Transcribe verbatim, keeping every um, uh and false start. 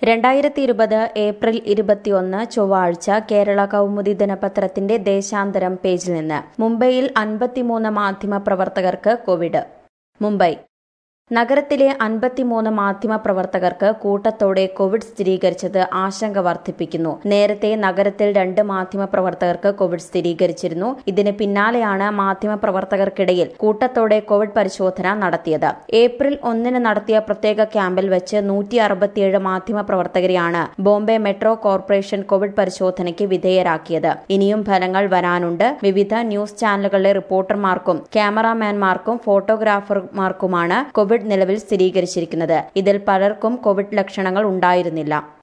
രണ്ടായിരത്തി ഇരുപത് ഏപ്രിൽ ഇരുപത്തിയൊന്ന് ചൊവ്വാഴ്ച കേരള കൗമുദി ദിനപത്രത്തിന്റെ ദേശാന്തരം പേജിൽ നിന്ന് മുംബൈയിൽ അൻപത്തിമൂന്ന് മാധ്യമ പ്രവർത്തകർക്ക് കോവിഡ്. മുംബൈ നഗരത്തിലെ അൻപത്തിമൂന്ന് മാധ്യമ പ്രവർത്തകർക്ക് കൂട്ടത്തോടെ കോവിഡ് സ്ഥിരീകരിച്ചത് ആശങ്ക വർദ്ധിപ്പിക്കുന്നു. നേരത്തെ നഗരത്തിൽ രണ്ട് മാധ്യമ പ്രവർത്തകർക്ക് കോവിഡ് സ്ഥിരീകരിച്ചിരുന്നു. ഇതിന് പിന്നാലെയാണ് മാധ്യമ പ്രവർത്തകർക്കിടയിൽ കൂട്ടത്തോടെ കോവിഡ് പരിശോധന നടത്തിയത്. ഏപ്രിൽ ഒന്നിന് നടത്തിയ പ്രത്യേക ക്യാമ്പിൽ വെച്ച് നൂറ്റി അറുപത്തിയേഴ് മാധ്യമ പ്രവർത്തകരെയാണ് ബോംബെ മെട്രോ കോർപ്പറേഷൻ കോവിഡ് പരിശോധനയ്ക്ക് വിധേയരാക്കിയത്. ഇനിയും ഫലങ്ങൾ വരാനുണ്ട്. വിവിധ ന്യൂസ് ചാനലുകളിലെ റിപ്പോർട്ടർമാർക്കും ക്യാമറാമാൻമാർക്കും ഫോട്ടോഗ്രാഫർമാർക്കുമാണ് കോവിഡ് നിലവിൽ സ്ഥിരീകരിച്ചിരിക്കുന്നത്. ഇതിൽ പലർക്കും കോവിഡ് ലക്ഷണങ്ങൾ ഉണ്ടായിരുന്നില്ല.